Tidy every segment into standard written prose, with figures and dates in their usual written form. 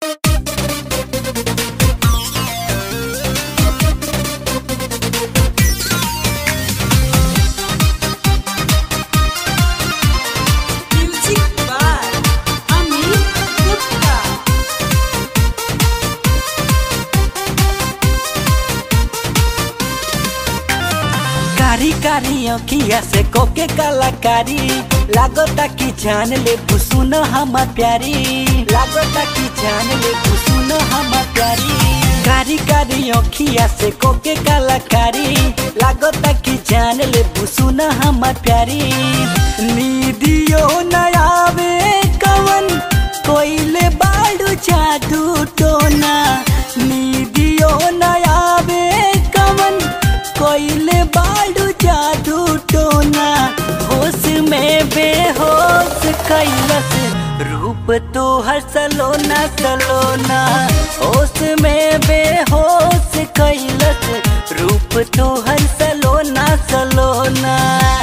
कारी कारी अखिया से कोके कलाकारी लागता कि जान ले सुन हम प्यारी लागता कि जान ले सुन हम प्यारी कारी कारी अखिया से कोके कलाकारी लागता कि जान ले सुन हम प्यारी नीदियो न आवे कवन कोइले बाड़ू जादू टोना नीदियो न आवे कवन कोइले बाड़ू जादू टोना होश में बेहोश कैलस रूप तो हर सलोना सलोना होश में बेहोश कैलस रूप तो हर सलोना सलोना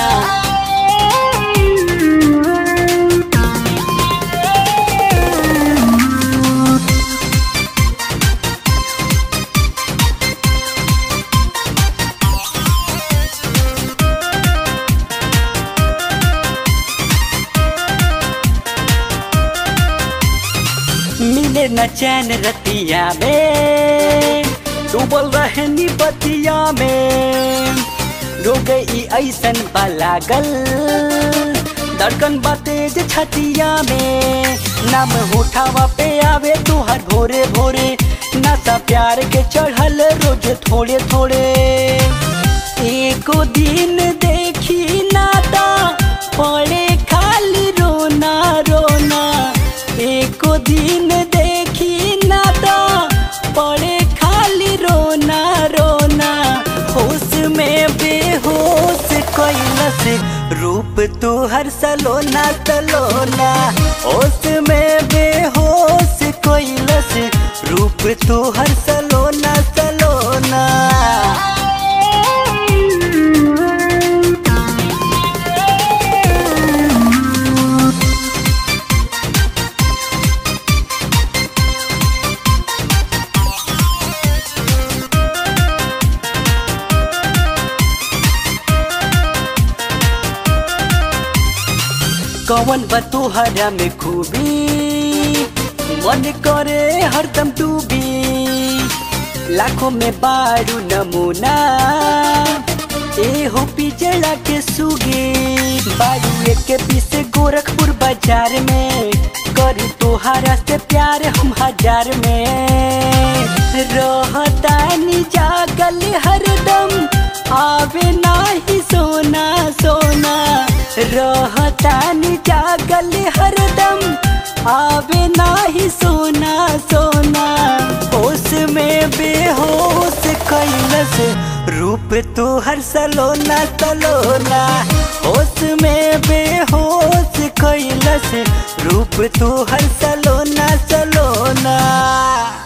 मिले न चैन रतिया में डूबल रहनी बतिया में रो गई ऐसन लागल धड़कन तेज छतिया में नाम उठावा पे आवे तुहर भोरे भोरे नशा प्यार के चढ़ल रोज थोड़े थोड़े एको दिन देखी नाता पड़े खाली रोना रोना एको दिन देखी नाता पड़े खाली रोना रोना होश में बेहोश कैलस रूप तो हर सलोना सलोना होश में बेहोश कैलस रूप तो हर सलोना सलोना कौन बतुहरा में खूबी मन करे हरदम डूबी लाखों में बारू नमूना ए हो पिजड़ा के सुगी बारू एक पीस गोरखपुर बाजार में करी तोहरा से प्यार हम हजार में रहतानी जागल हरदम आवे नाही सोना सोना रहतानी जागल हरदम आवे नाही सोना सोना होश में बेहोश कैलस रूप तो हर सलोना सलोना होश में बेहोश कैलस रूप तो हर सलोना सलोना।